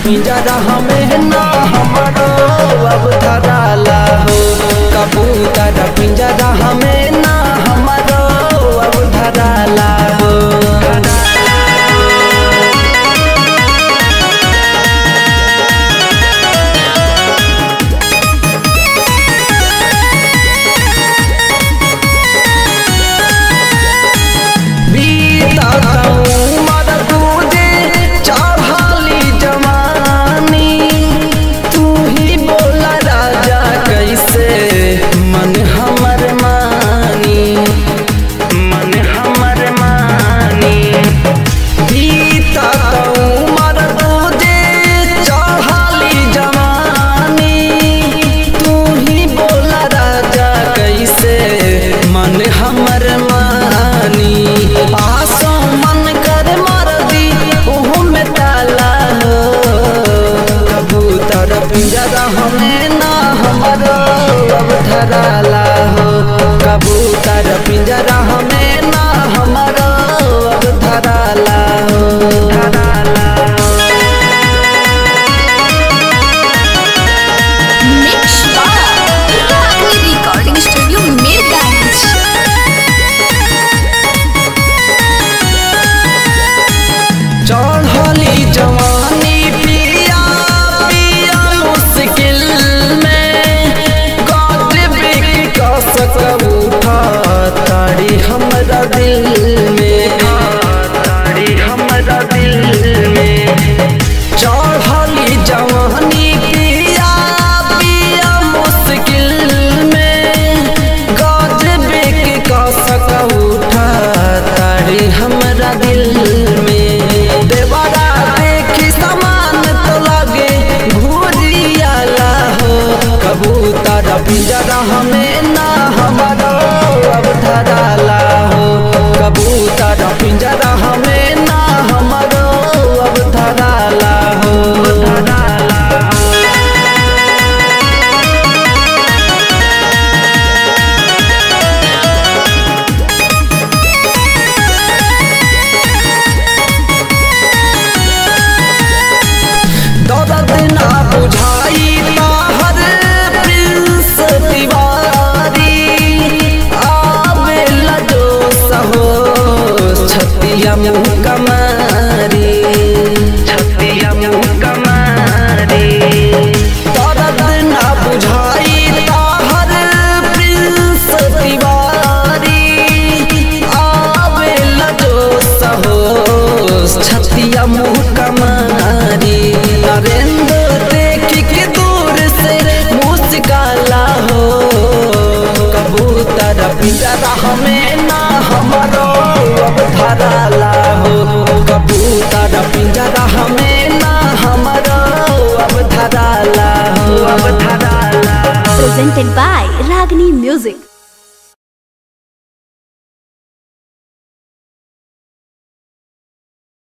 पिंजरा हमें ना हमारो अब धराला हो। कबूतर पिंजरा हमें ना हमारो अब धराला हो। पिंजरा हमें ना हमारो अब धराला हो। कबूतर पिंजरा हमें ना हमारो अब धराला हो। Mix by recording studio Mirganj. चढ़ली जवानी पिया पिया मुश्किल में कसक उठा तारी हमरा दिल में, तारी हमरा दिल में। चढ़ली जवानी पिया पिया मुश्किल में गजबे के कसक उठा तारी हमरा दिल में। देवरा देखी समान तो लगे घूरियाला हो। कबूतर पिंजरा हमें ना हमारो अब धराला हो। कबूतर पिंजरा हमें ना हमारो अब धराला हो। दर्द ना बुझाई ताहर प्रिंस तिवारी आवेला जोश हो। छतिया मुँह कमारी, छतिया मुँह कमारी। दर्द ना बुझाई ताहर प्रिंस तिवारी आवेला जोश हो। छतिया मुँह कमारी। नरेंद्र देख के दूर से मुस्काला हो। कबूतर पिंजरा हमें ना हमारो अब धराला हो। कबूतर पिंजरा हमें ना हमारो अब धराला हो। अब धराला। Presented by Ragini music.